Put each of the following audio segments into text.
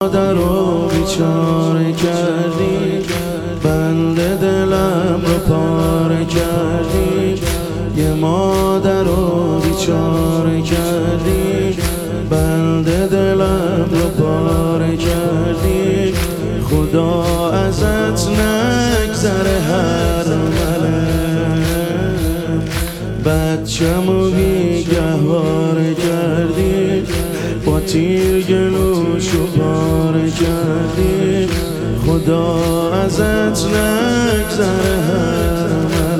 مادر رو بیچاره کردی، بنده دلم رو پاره کردی. یه مادر رو بیچاره کردی، بنده دلم رو پاره کردی. خدا ازت نگذره هر بچه‌مو بیگهواره کردی، با تیر گلوشو پاره کردی. خدا ازت نگذره هر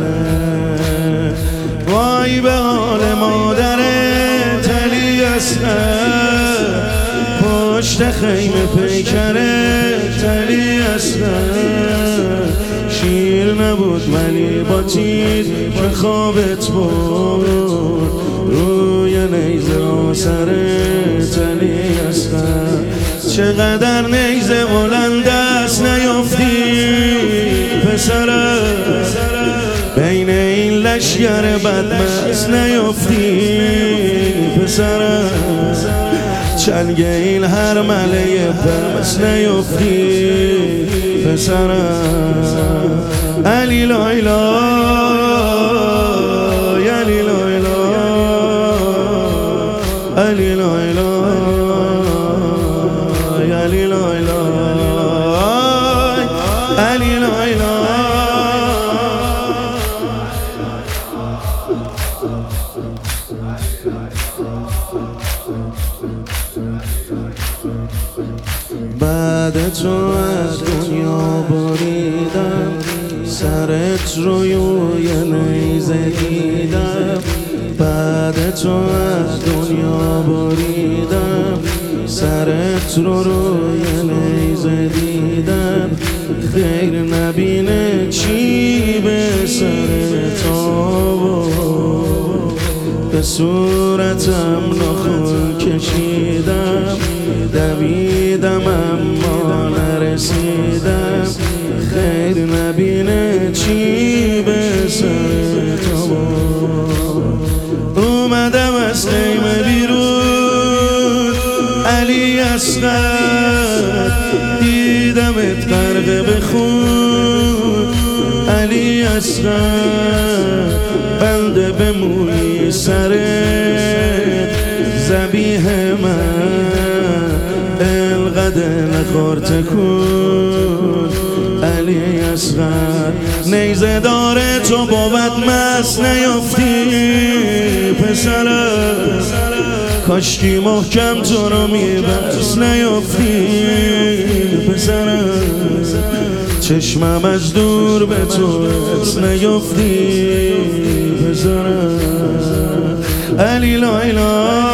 وای به حال مادرت علی اصغر، پشت خیمه پیکرت علی اصغر. شیر نبود ولی با تیر که خوابت بود، روی نیزه آسرت علی اصغر. چقدر نیزه بلند است نیفتی پسرم، بین این لشگر بدمست نیفتی پسرم. چنگ این هر مله پس نیفتی پسرم. علی لایلا علی لایلا علی لایلا علی لایلا علی لایلا. بعد تو از دنیا بریدم، سرت روی نیزه دیدم. بعد تو از دنیا بریدم، سرت روی نیزه دیدم. خیر نبینه چی به سرت آورد، به صورتم نخون کشیدم. دویدم اما نرسیدم، خیر نبینه چی به سرت آورد. اومدم از خیمه بیرون علی اصغر، دیدمت غرق به خون علی اصغر. بنده به موی سرت ذبیح من، انقدر نخور تکون علی اصغر. نیزه داره تو بود مست نیفتی پسرم، کاشکی محکم تو رو میبست نیفتی پسرم. چشمم از دور به تو نیفتی پسرم. علی لایلا